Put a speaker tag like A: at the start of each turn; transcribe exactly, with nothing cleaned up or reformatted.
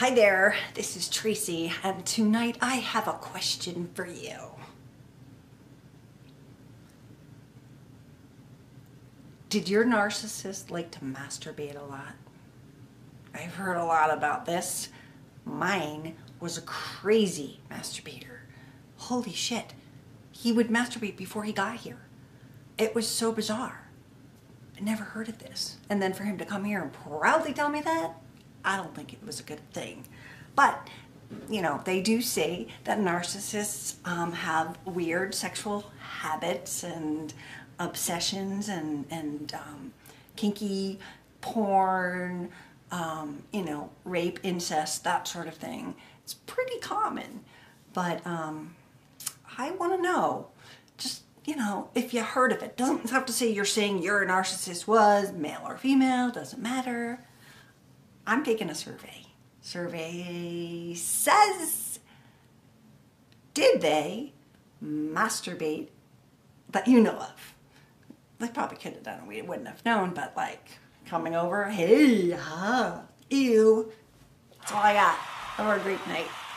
A: Hi there, this is Tracy, and tonight I have a question for you. Did your narcissist like to masturbate a lot? I've heard a lot about this. Mine was a crazy masturbator. Holy shit, he would masturbate before he got here. It was so bizarre. I never heard of this. And then for him to come here and proudly tell me that, I don't think it was a good thing. But, you know, they do say that narcissists um, have weird sexual habits and obsessions and, and um, kinky porn, um, you know, rape, incest, that sort of thing. It's pretty common. But um, I want to know, just, you know, if you heard of it. Doesn't have to say you're saying your narcissist was male or female, doesn't matter. I'm taking a survey. Survey says, did they masturbate that you know of? They probably could have done it. We wouldn't have known, but like coming over, hey, huh, ew. That's all I got. Have a great night.